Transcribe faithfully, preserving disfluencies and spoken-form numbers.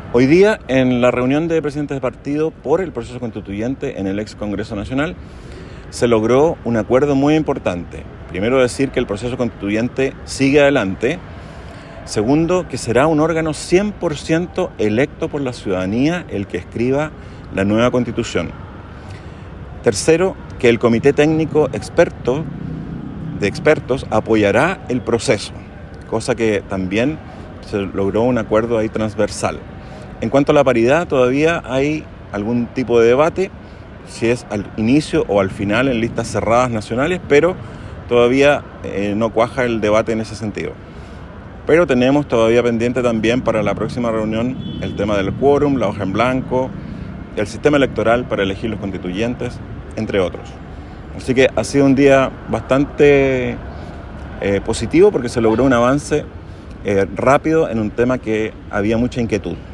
Hoy día, en la reunión de presidentes de partido por el proceso constituyente en el ex Congreso Nacional, se logró un acuerdo muy importante. Primero, decir que el proceso constituyente sigue adelante. Segundo, que será un órgano cien por ciento electo por la ciudadanía el que escriba la nueva Constitución. Tercero, que el Comité Técnico experto de expertos apoyará el proceso, cosa que también se logró un acuerdo ahí transversal. En cuanto a la paridad, todavía hay algún tipo de debate, si es al inicio o al final en listas cerradas nacionales, pero todavía eh, no cuaja el debate en ese sentido. Pero tenemos todavía pendiente también para la próxima reunión el tema del quórum, la hoja en blanco, el sistema electoral para elegir los constituyentes, entre otros. Así que ha sido un día bastante eh, positivo porque se logró un avance eh, rápido en un tema que había mucha inquietud.